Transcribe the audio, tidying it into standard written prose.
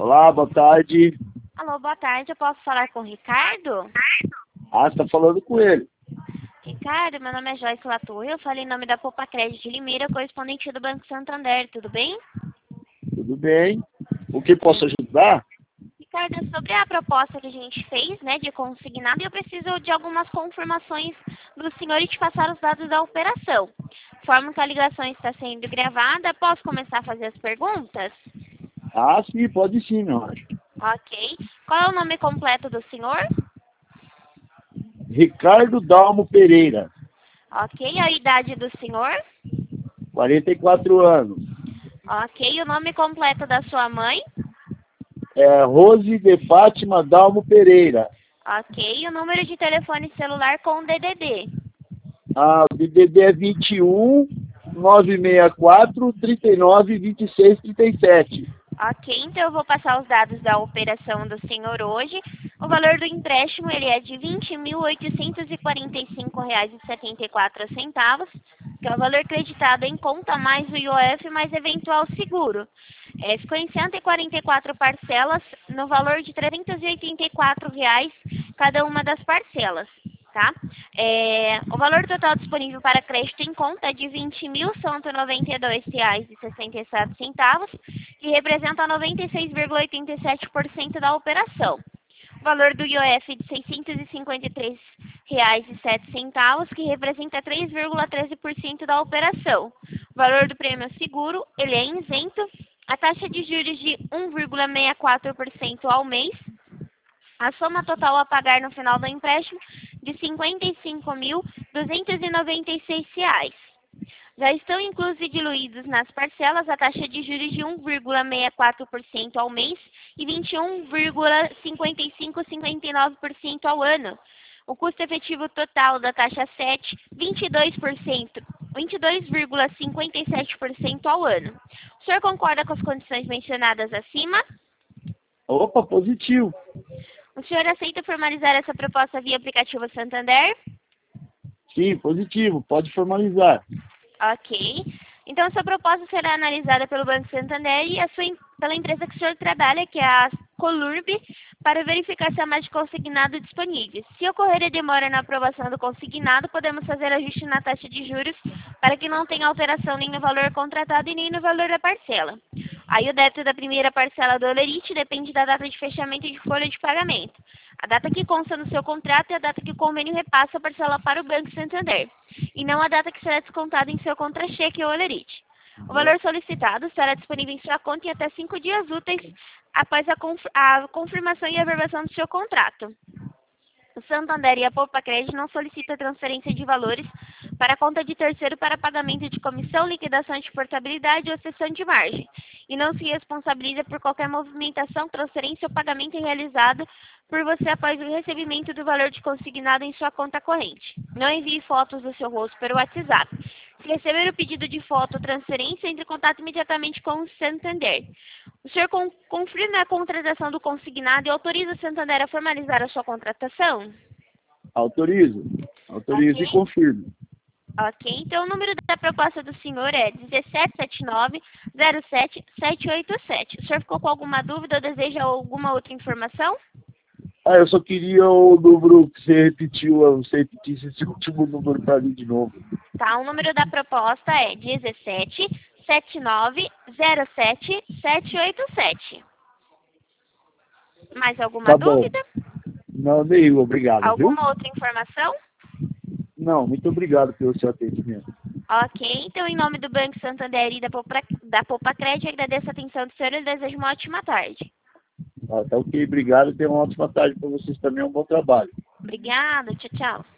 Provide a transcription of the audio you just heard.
Olá, boa tarde. Alô, boa tarde. Eu posso falar com o Ricardo? Ah, você tá falando com ele. Ricardo, meu nome é Joyce Latorre. Eu falei em nome da Poupa Crédito de Limeira, correspondente do Banco Santander. Tudo bem? Tudo bem? O que posso ajudar? Ricardo, é sobre a proposta que a gente fez, né, de consignado, eu preciso de algumas confirmações do senhor e te passar os dados da operação. Forma que a ligação está sendo gravada. Posso começar a fazer as perguntas? Ah, sim, pode sim, meu anjo. Ok. Qual é o nome completo do senhor? Ricardo Dalmo Pereira, Ok. A idade do senhor? 44 anos. Ok. O nome completo da sua mãe? Rose de Fátima Dalmo Pereira. Ok. O número de telefone celular com DDD? O DDD é 21 964 39 26 37. Ok, então eu vou passar os dados da operação do senhor hoje. O valor do empréstimo ele é de R$ 20.845,74, que é o valor creditado em conta mais o IOF mais eventual seguro. Ficou em 144 parcelas, no valor de R$ 384 cada uma das parcelas. Tá? O valor total disponível para crédito em conta é de R$ 20.192,67, que representa 96,87% da operação. O valor do IOF de R$ 653,07, que representa 3,13% da operação. O valor do prêmio seguro, ele é isento. A taxa de juros de 1,64% ao mês. A soma total a pagar no final do empréstimo de R$ 55.296. Já estão inclusos e diluídos nas parcelas a taxa de juros de 1,64% ao mês e 21,5559% ao ano. O custo efetivo total da taxa 7, 22,57% ao ano. O senhor concorda com as condições mencionadas acima? Opa, positivo. O senhor aceita formalizar essa proposta via aplicativo Santander? Sim, positivo. Pode formalizar. Ok. Então, a sua proposta será analisada pelo Banco Santander e pela empresa que o senhor trabalha, que é a Colurb, para verificar se há mais de consignado disponível. Se ocorrer a demora na aprovação do consignado, podemos fazer ajuste na taxa de juros para que não tenha alteração nem no valor contratado e nem no valor da parcela. Aí o débito da primeira parcela do Olerite depende da data de fechamento de folha de pagamento. A data que consta no seu contrato é a data que o convênio repassa a parcela para o Banco Santander, e não a data que será descontada em seu contra-cheque ou Olerite. O valor solicitado estará disponível em sua conta em até 5 dias úteis após a confirmação e averbação do seu contrato. O Santander e a Poupa Crédito não solicitam transferência de valores para a conta de terceiro para pagamento de comissão, liquidação de portabilidade ou cessão de margem, e não se responsabiliza por qualquer movimentação, transferência ou pagamento realizado por você após o recebimento do valor de consignado em sua conta corrente. Não envie fotos do seu rosto pelo WhatsApp. Se receber o pedido de foto ou transferência, entre em contato imediatamente com o Santander. O senhor confirma a contratação do consignado e autoriza o Santander a formalizar a sua contratação? Autorizo. Autorizo Ok. e confirmo. Ok, então o número da proposta do senhor é 1779-07-787. O senhor ficou com alguma dúvida ou deseja alguma outra informação? Eu só queria o número que você repetiu, você repetisse esse último número para mim de novo. Tá, o número da proposta é 1779-07-787. Mais alguma Tá bom. dúvida? Não, nenhum, obrigado, viu? Alguma outra informação? Não, muito obrigado pelo seu atendimento. Ok, então em nome do Banco Santander e da Poupa Crédito, agradeço a atenção do senhor e desejo uma ótima tarde. Tá ok, obrigado. Tenha uma ótima tarde para vocês também, um bom trabalho. Obrigada, tchau, tchau.